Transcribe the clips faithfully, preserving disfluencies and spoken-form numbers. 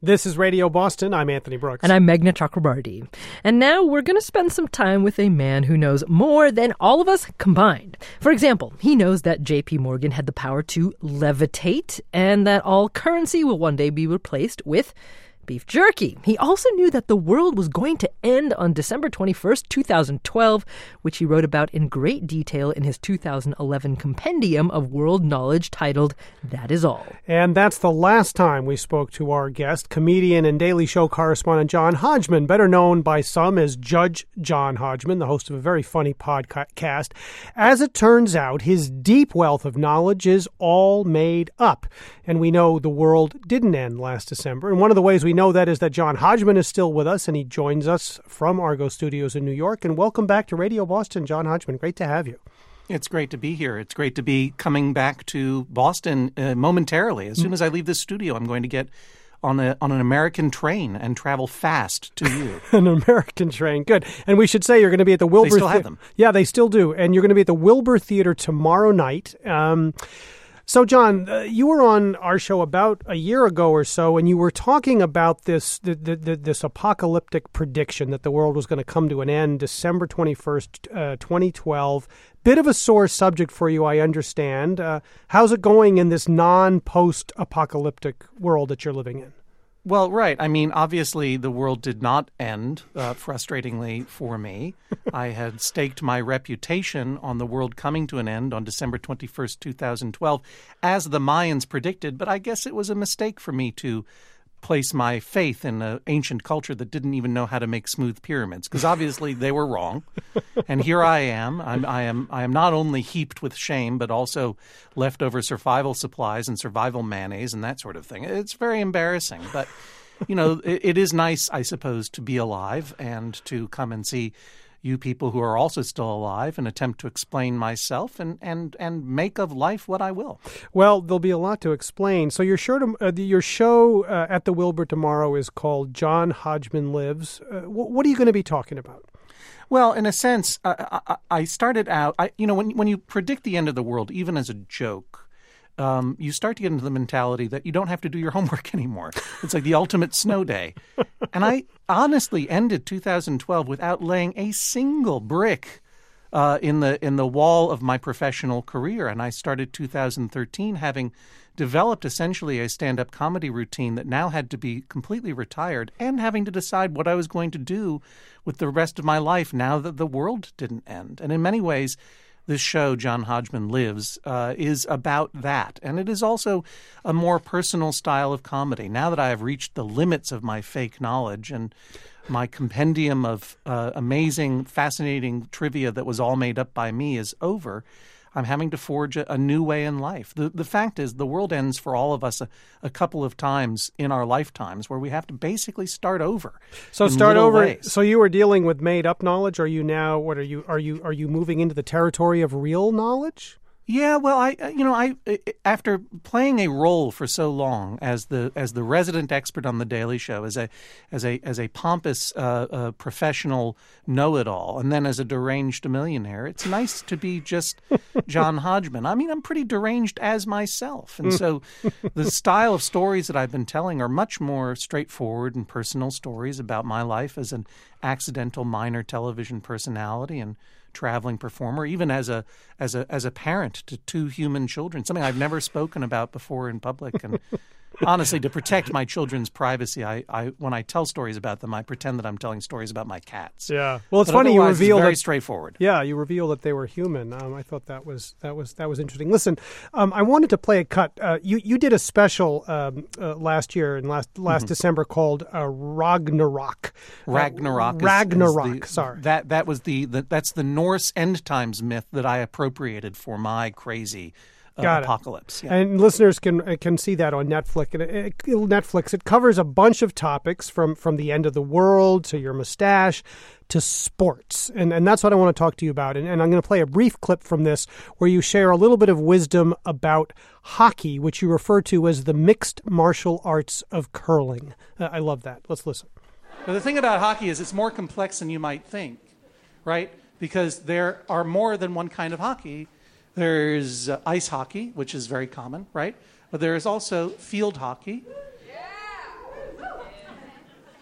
This is Radio Boston. I'm Anthony Brooks. And I'm Meghna Chakrabarti. And now we're going to spend some time with a man who knows more than all of us combined. For example, he knows that J P Morgan had the power to levitate and that all currency will one day be replaced with beef jerky. He also knew that the world was going to end on December twenty-first, twenty twelve, which he wrote about in great detail in his two thousand eleven compendium of world knowledge titled That Is All. And that's the last time we spoke to our guest, comedian and Daily Show correspondent John Hodgman, better known by some as Judge John Hodgman, the host of a very funny podcast. As it turns out, his deep wealth of knowledge is all made up. And we know the world didn't end last December. And one of the ways we know that is that John Hodgman is still with us, and he joins us from Argo Studios in New York. And welcome back to Radio Boston, John Hodgman. Great to have you. It's great to be here. It's great to be coming back to Boston uh, momentarily. As soon as I leave this studio, I'm going to get on a on an American train and travel fast to you. An American train. Good. And we should say you're going to be at the Wilbur. They still have them. Yeah, they still do. And you're going to be at the Wilbur Theater tomorrow night. Um So, John, uh, you were on our show about a year ago or so, and you were talking about this the, the, the, this apocalyptic prediction that the world was going to come to an end December twenty-first, uh, twenty twelve. Bit of a sore subject for you, I understand. Uh, how's it going in this non-post-apocalyptic world that you're living in? Well, right. I mean, obviously, the world did not end, uh, frustratingly for me. I had staked my reputation on the world coming to an end on December twenty-first, twenty twelve, as the Mayans predicted, but I guess it was a mistake for me to place my faith in an ancient culture that didn't even know how to make smooth pyramids, because obviously they were wrong. And here I am. I'm, I am. I am not only heaped with shame, but also leftover survival supplies and survival mayonnaise and that sort of thing. It's very embarrassing, but you know, it, it is nice, I suppose, to be alive and to come and see you people who are also still alive and attempt to explain myself and, and, and make of life what I will. Well, there'll be a lot to explain. So your show, to, uh, your show uh, at the Wilbur tomorrow is called John Hodgman Lives. Uh, wh- what are you going to be talking about? Well, in a sense, uh, I, I started out, I, you know, when when you predict the end of the world, even as a joke, Um, you start to get into the mentality that you don't have to do your homework anymore. It's like the ultimate snow day. And I honestly ended two thousand twelve without laying a single brick uh, in the in the wall of my professional career. And I started two thousand thirteen having developed essentially a stand-up comedy routine that now had to be completely retired and having to decide what I was going to do with the rest of my life now that the world didn't end. And in many ways, this show, John Hodgman Lives, uh, is about that. And it is also a more personal style of comedy. Now that I have reached the limits of my fake knowledge and my compendium of uh, amazing, fascinating trivia that was all made up by me is over, I'm having to forge a, a new way in life. The the fact is the world ends for all of us a, a couple of times in our lifetimes where we have to basically start over. So start over. Ways. So you were dealing with made up knowledge. Are you now, what are you, are you, are you moving into the territory of real knowledge? Yeah, well, I you know, I after playing a role for so long as the as the resident expert on the Daily Show, as a as a as a pompous uh, uh, professional know-it-all, and then as a deranged millionaire, it's nice to be just John Hodgman. I mean, I'm pretty deranged as myself, and so the style of stories that I've been telling are much more straightforward and personal stories about my life as an accidental minor television personality and traveling performer, even as a as a as a parent to two human children, something I've never spoken about before in public. And honestly, to protect my children's privacy, I, I when I tell stories about them, I pretend that I'm telling stories about my cats. Yeah. Well, it's but funny you revealed it's very that, straightforward. Yeah, you revealed that they were human. Um, I thought that was that was that was interesting. Listen, um, I wanted to play a cut. Uh, you you did a special um, uh, last year and last last mm-hmm. December called uh, Ragnarok. Ragnarok. Uh, Ragnarok. Is, is the, sorry. That that was the, the that's the Norse end times myth that I appropriated for my crazy. Uh, Got apocalypse. It. Yeah. And listeners can can see that on Netflix. It, it, Netflix. It covers a bunch of topics from, from the end of the world to your mustache to sports. And and that's what I want to talk to you about. And, and I'm going to play a brief clip from this where you share a little bit of wisdom about hockey, which you refer to as the mixed martial arts of curling. Uh, I love that. Let's listen. But the thing about hockey is it's more complex than you might think, right? Because there are more than one kind of hockey. There's uh, ice hockey, which is very common, right? But there is also field hockey. Yeah.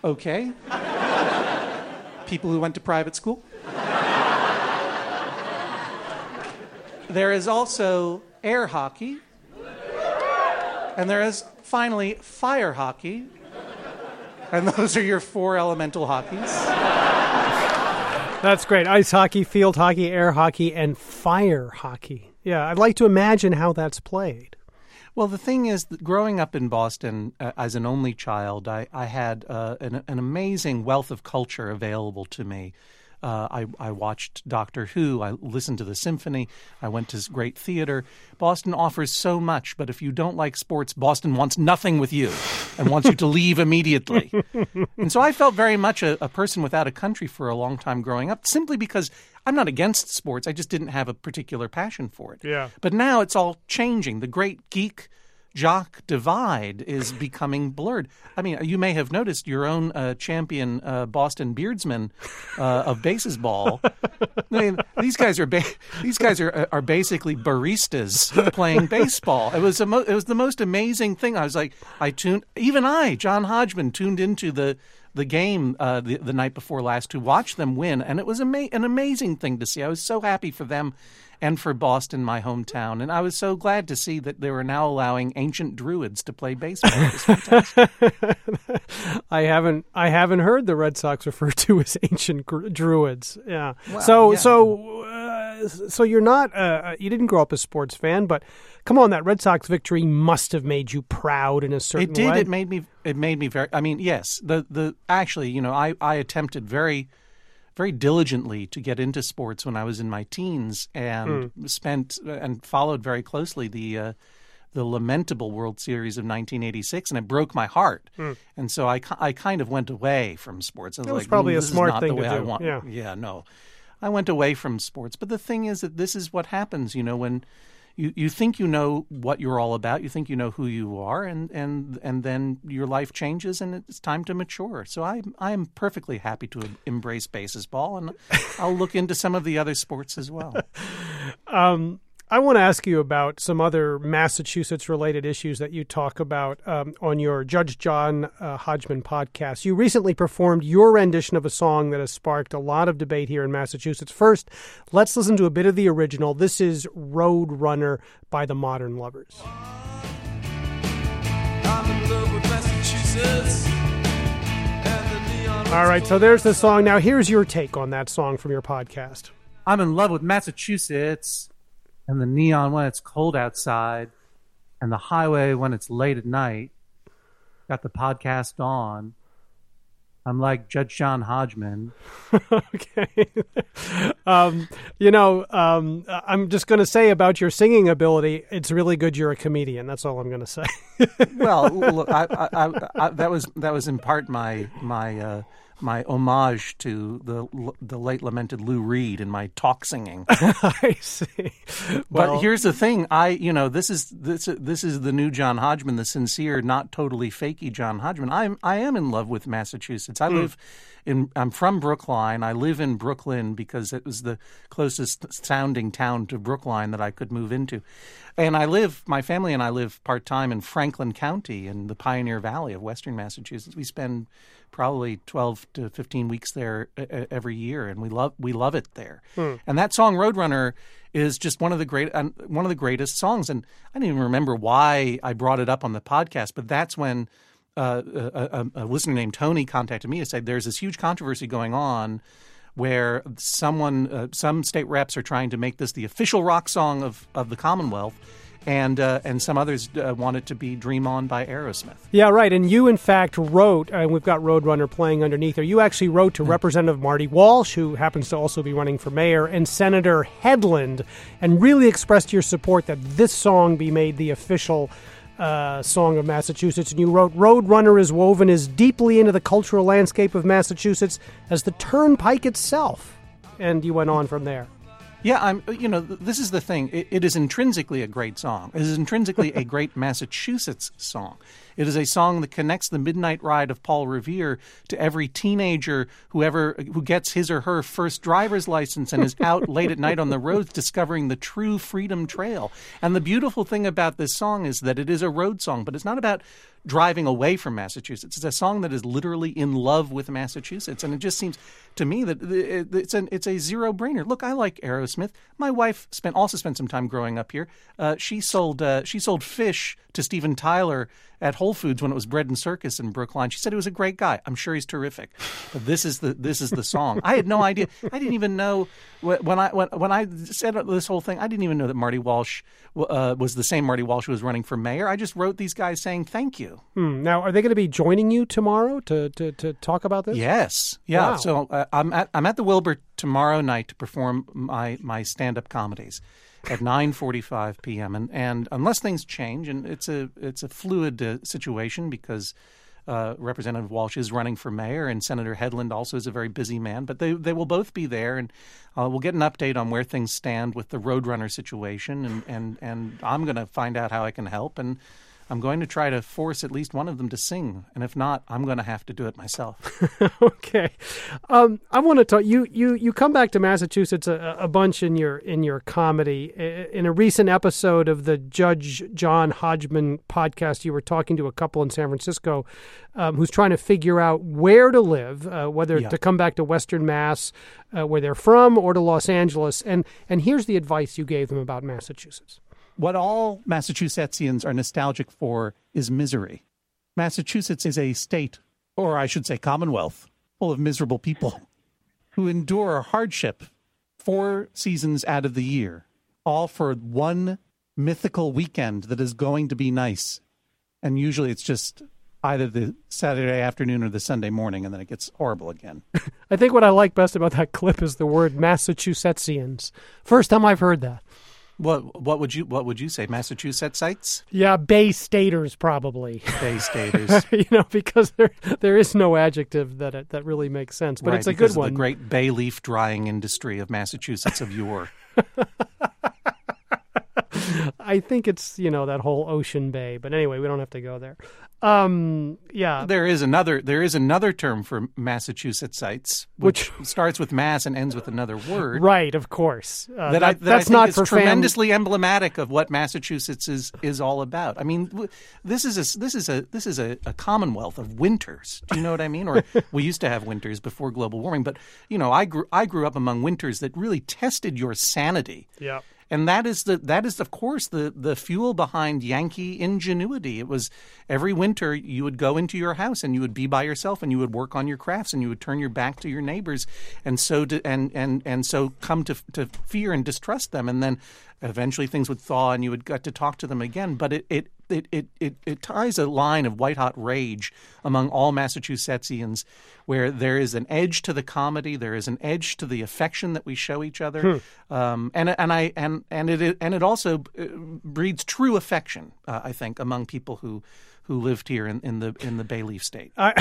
Okay. People who went to private school. There is also air hockey. And there is, finally, fire hockey. And those are your four elemental hockeys. That's great. Ice hockey, field hockey, air hockey, and fire hockey. Yeah, I'd like to imagine how that's played. Well, the thing is, that growing up in Boston uh, as an only child, I, I had uh, an, an amazing wealth of culture available to me. Uh, I, I watched Doctor Who. I listened to the symphony. I went to great theater. Boston offers so much, but if you don't like sports, Boston wants nothing with you and wants you to leave immediately. And so I felt very much a, a person without a country for a long time growing up, simply because I'm not against sports. I just didn't have a particular passion for it. Yeah. But now it's all changing. The great geek jock divide is becoming blurred. I mean, you may have noticed your own uh, champion uh, Boston Beardsman uh, of baseball. I mean, these guys are ba- these guys are are basically baristas playing baseball. It was a mo- it was the most amazing thing. I was like, I tuned even I, John Hodgman, tuned into the the game uh, the the night before last to watch them win, and it was ama- an amazing thing to see. I was so happy for them. And for Boston, my hometown. And I was so glad to see that they were now allowing ancient druids to play baseball. It was fantastic. I haven't I haven't heard the Red Sox referred to as ancient gr- druids. Yeah. Wow, so yeah. so uh, so you're not uh, you didn't grow up a sports fan, but come on, that Red Sox victory must have made you proud in a certain It did. way. It made me. It made me very. I mean, yes. The the actually, you know, I I attempted very. very diligently to get into sports when I was in my teens, and mm. spent and followed very closely the uh, the lamentable World Series of nineteen eighty-six, and it broke my heart. Mm. And so I, I kind of went away from sports. I was that was like, probably mm, a this smart is not thing the way to I do. want. Yeah. yeah, no, I went away from sports. But the thing is that this is what happens. You know, when you, you think you know what you're all about, you think you know who you are, and, and and then your life changes, and it's time to mature. So I I am perfectly happy to embrace baseball, and I'll look into some of the other sports as well. um, I want to ask you about some other Massachusetts-related issues that you talk about um, on your Judge John uh, Hodgman podcast. You recently performed your rendition of a song that has sparked a lot of debate here in Massachusetts. First, let's listen to a bit of the original. This is Road Runner by the Modern Lovers. I'm in love with Massachusetts. All right, so there's the song. Now, here's your take on that song from your podcast. I'm in love with Massachusetts. And the neon when it's cold outside, and the highway when it's late at night. Got the podcast on. I'm like Judge John Hodgman. Okay. um, you know, um, I'm just going to say about your singing ability, it's really good you're a comedian. That's all I'm going to say. Well, look, I, I, I, I, that was that was in part my my uh, my homage to the the late lamented Lou Reed in my talk singing. I see. Well, but here's the thing: I, you know, this is this this is the new John Hodgman, the sincere, not totally fakey John Hodgman. I'm I am in love with Massachusetts. I mm. live in. I'm from Brookline. I live in Brooklyn because it was the closest sounding town to Brookline that I could move into. And I live, my family and I live part-time in Franklin County in the Pioneer Valley of western Massachusetts. We spend probably twelve to fifteen weeks there every year, and we love we love it there. Hmm. And that song Roadrunner is just one of the great uh, one of the greatest songs. And I don't even remember why I brought it up on the podcast, but that's when uh, a, a, a listener named Tony contacted me to say there's this huge controversy going on where someone, uh, some state reps are trying to make this the official rock song of, of the Commonwealth, and uh, and some others uh, want it to be Dream On by Aerosmith. Yeah, right. And you, in fact, wrote, and we've got Roadrunner playing underneath there, you actually wrote to mm. Representative Marty Walsh, who happens to also be running for mayor, and Senator Hedlund, and really expressed your support that this song be made the official Uh, song of Massachusetts. And you wrote, Roadrunner is woven as deeply into the cultural landscape of Massachusetts as the Turnpike itself. And you went on from there. Yeah, I'm. You know, this is the thing. It, it is intrinsically a great song. It is intrinsically a great Massachusetts song. It is a song that connects the midnight ride of Paul Revere to every teenager whoever who gets his or her first driver's license and is out late at night on the roads discovering the true Freedom Trail. And the beautiful thing about this song is that it is a road song, but it's not about driving away from Massachusetts. It's a song that is literally in love with Massachusetts. And it just seems to me that it's an it's a zero-brainer. Look, I like Aerosmith. My wife spent also spent some time growing up here. Uh, she sold uh, she sold fish to Steven Tyler at Whole Foods when it was Bread and Circus in Brookline. She said he was a great guy. I'm sure he's terrific. But this is the this is the song. I had no idea. I didn't even know when I when, when I said this whole thing. I didn't even know that Marty Walsh uh, was the same Marty Walsh who was running for mayor. I just wrote these guys saying thank you. Hmm. Now, are they going to be joining you tomorrow to to, to talk about this? Yes. Yeah. Wow. So uh, I'm at I'm at the Wilbur tomorrow night to perform my my stand-up comedies at nine forty-five p.m. and and unless things change, and it's a it's a fluid uh, situation because uh, Representative Walsh is running for mayor and Senator Hedlund also is a very busy man, but they they will both be there, and uh, we'll get an update on where things stand with the Roadrunner situation, and and and I'm going to find out how I can help, and I'm going to try to force at least one of them to sing, and if not, I'm going to have to do it myself. Okay, um, I want to talk. You you you come back to Massachusetts a, a bunch in your in your comedy. In a recent episode of the Judge John Hodgman podcast, you were talking to a couple in San Francisco um, who's trying to figure out where to live, uh, whether Yeah. to come back to Western Mass, uh, where they're from, or to Los Angeles. And and here's the advice you gave them about Massachusetts. What all Massachusettsians are nostalgic for is misery. Massachusetts is a state, or I should say commonwealth, full of miserable people who endure hardship four seasons out of the year, all for one mythical weekend that is going to be nice. And usually it's just either the Saturday afternoon or the Sunday morning, and then it gets horrible again. I think what I like best about that clip is the word Massachusettsians. First time I've heard that. What what would you what would you say? Massachusettsites? Yeah, Bay Staters probably. Bay Staters. You know, because there there is no adjective that it, that really makes sense, but right, it's a because good of one. the great bay leaf drying industry of Massachusetts of yore. I think it's, you know, that whole Ocean Bay, but anyway, we don't have to go there. Um, yeah, There is another there is another term for Massachusettsites, which, Which- starts with mass and ends with another word. right, of course. Uh, That, that- I, that that's I think not is for fam- tremendously emblematic of what Massachusetts is, is all about. I mean, w- this is a this is a this is a, a commonwealth of winters. Do you know what I mean? Or we used to have winters before global warming, but you know, I grew I grew up among winters that really tested your sanity. Yeah. And that is the that is of course the the fuel behind Yankee ingenuity. It was every winter you would go into your house and you would be by yourself and you would work on your crafts and you would turn your back to your neighbors and so to, and and and so come to to fear and distrust them, and then eventually things would thaw and you would get to talk to them again. But it it it it it, it ties a line of white hot rage among all Massachusettsians, where there is an edge to the comedy, there is an edge to the affection that we show each other, Hmm. um, and and I and and it and it also uh, breeds true affection, uh, I think, among people who who lived here in, in the in the Bay Leaf State. I,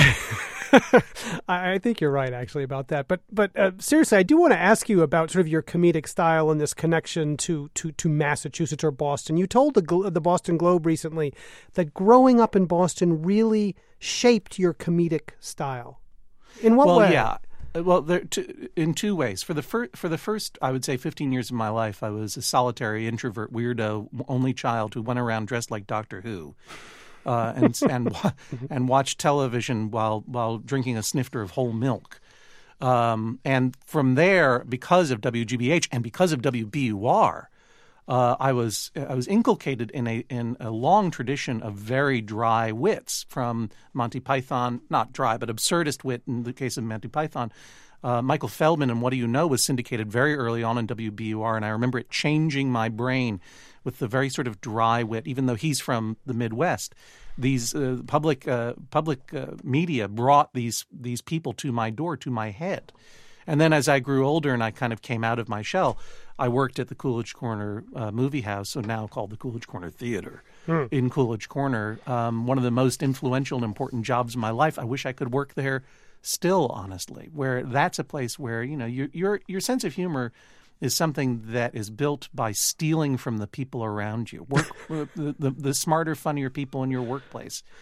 I think you're right, actually, about that. But but uh, seriously, I do want to ask you about sort of your comedic style and this connection to to, to Massachusetts or Boston. You told the Glo- the Boston Globe recently that growing up in Boston really shaped your comedic style. In what well, way? yeah. Uh, Well, there, to, in two ways. For the fir- for the first, I would say, fifteen years of my life, I was a solitary introvert, weirdo, only child who went around dressed like Doctor Who, uh, and and wa- and watched television while while drinking a snifter of whole milk. Um, and from there, because of W G B H and because of W B U R, uh, I was I was inculcated in a in a long tradition of very dry wits from Monty Python, not dry but absurdist wit in the case of Monty Python. Uh, Michael Feldman and What Do You Know was syndicated very early on in W B U R, and I remember it changing my brain with the very sort of dry wit, even though he's from the Midwest. These uh, public uh, public uh, media brought these these people to my door, to my head. And then as I grew older and I kind of came out of my shell, I worked at the Coolidge Corner uh, movie house, so now called the Coolidge Corner Theater Hmm. in Coolidge Corner, um, one of the most influential and important jobs of my life. I wish I could work there still, honestly, where that's a place where, you know, your your your sense of humor is something that is built by stealing from the people around you. Work the, the, the smarter, funnier people in your workplace.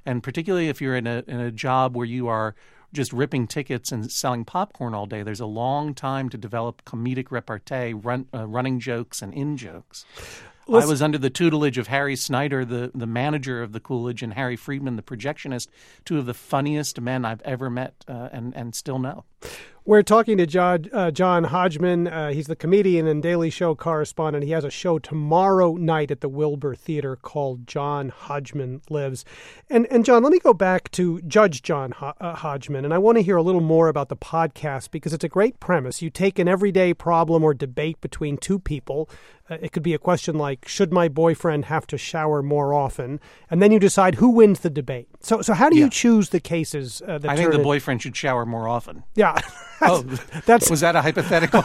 And particularly if you're in a in a job where you are just ripping tickets and selling popcorn all day, there's a long time to develop comedic repartee, run, uh, running jokes and in-jokes. Let's, I was under the tutelage of Harry Snyder, the, the manager of the Coolidge, and Harry Friedman, the projectionist, two of the funniest men I've ever met uh, and, and still know. We're talking to John, uh, John Hodgman. Uh, he's the comedian and Daily Show correspondent. He has a show tomorrow night at the Wilbur Theater called John Hodgman Lives. And, and John, let me go back to Judge John Ho- uh, Hodgman, and I want to hear a little more about the podcast because it's a great premise. You take an everyday problem or debate between two people. Uh, it could be a question like, should my boyfriend have to shower more often? And then you decide who wins the debate. So so how do Yeah. you choose the cases uh, that I think turn the it- boyfriend should shower more often. Yeah. Oh, that's was that a hypothetical?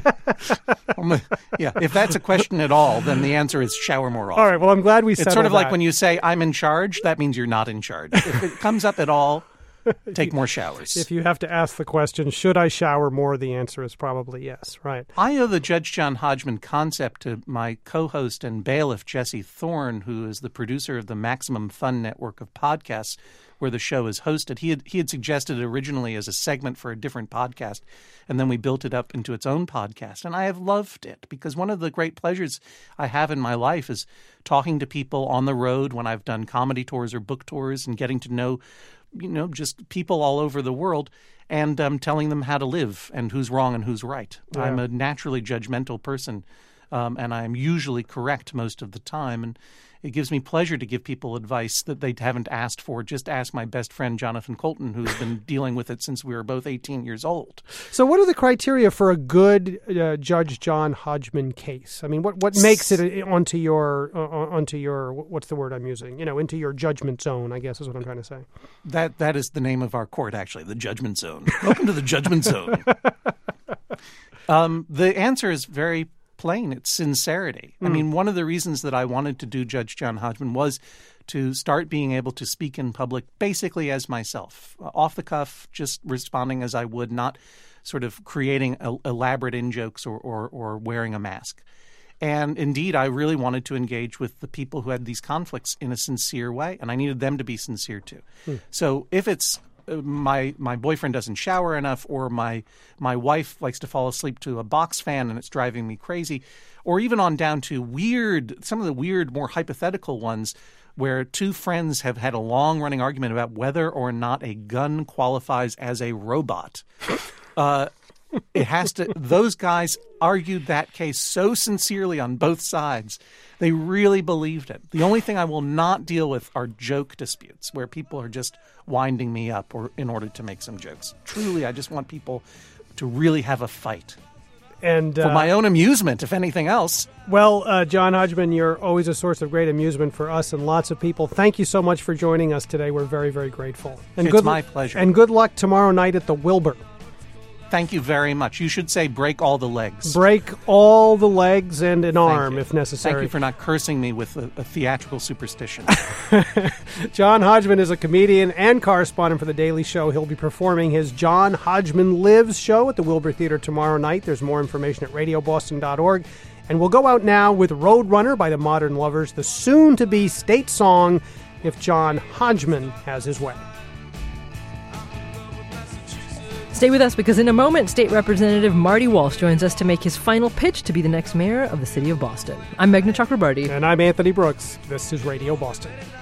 Um, yeah, if that's a question at all, then the answer is shower more often. all right. Well, I'm glad we It's settled sort of like that. when you say, I'm in charge, that means you're not in charge. If it comes up at all, take more showers. If you have to ask the question, should I shower more? The answer is probably yes. Right. I owe the Judge John Hodgman concept to my co-host and bailiff, Jesse Thorne, who is the producer of the Maximum Fun network of podcasts where the show is hosted. He had, he had suggested it originally as a segment for a different podcast, and then we built it up into its own podcast. And I have loved it because one of the great pleasures I have in my life is talking to people on the road when I've done comedy tours or book tours and getting to know you know, just people all over the world and um, telling them how to live and who's wrong and who's right. Yeah. I'm a naturally judgmental person, um, and I'm usually correct most of the time. And it gives me pleasure to give people advice that they haven't asked for. Just ask my best friend, Jonathan Colton, who's been dealing with it since we were both eighteen years old. So what are the criteria for a good uh, Judge John Hodgman case? I mean, what, what makes it onto your, uh, onto your, what's the word I'm using? You know, into your judgment zone, I guess is what I'm trying to say. That That is the name of our court, actually, the Judgment Zone. Welcome to the Judgment Zone. Um, the answer is very plain. It's sincerity. Mm. I mean, one of the reasons that I wanted to do Judge John Hodgman was to start being able to speak in public basically as myself, off the cuff, just responding as I would, not sort of creating elaborate in-jokes or, or, or wearing a mask. And indeed, I really wanted to engage with the people who had these conflicts in a sincere way, and I needed them to be sincere too. Mm. So if it's my my boyfriend doesn't shower enough, or my my wife likes to fall asleep to a box fan and it's driving me crazy, or even on down to weird, some of the weird, more hypothetical ones where two friends have had a long-running argument about whether or not a gun qualifies as a robot. Uh, it has to. Those guys argued that case so sincerely on both sides. They really believed it. The only thing I will not deal with are joke disputes where people are just winding me up or in order to make some jokes. Truly, I just want people to really have a fight. And uh, for my own amusement, if anything else. Well, uh, John Hodgman, you're always a source of great amusement for us and lots of people. Thank you so much for joining us today. We're very, very grateful. And it's good, my pleasure. And good luck tomorrow night at the Wilbur. Thank you very much. You should say break all the legs. Break all the legs and an Thank arm you. if necessary. Thank you for not cursing me with a, a theatrical superstition. John Hodgman is a comedian and correspondent for The Daily Show. He'll be performing his John Hodgman Lives show at the Wilbur Theater tomorrow night. There's more information at radio boston dot org. And we'll go out now with Roadrunner by the Modern Lovers, the soon-to-be state song, If John Hodgman Has His Way. Stay with us because in a moment, State Representative Marty Walsh joins us to make his final pitch to be the next mayor of the city of Boston. I'm Meghna Chakrabarty. And I'm Anthony Brooks. This is Radio Boston.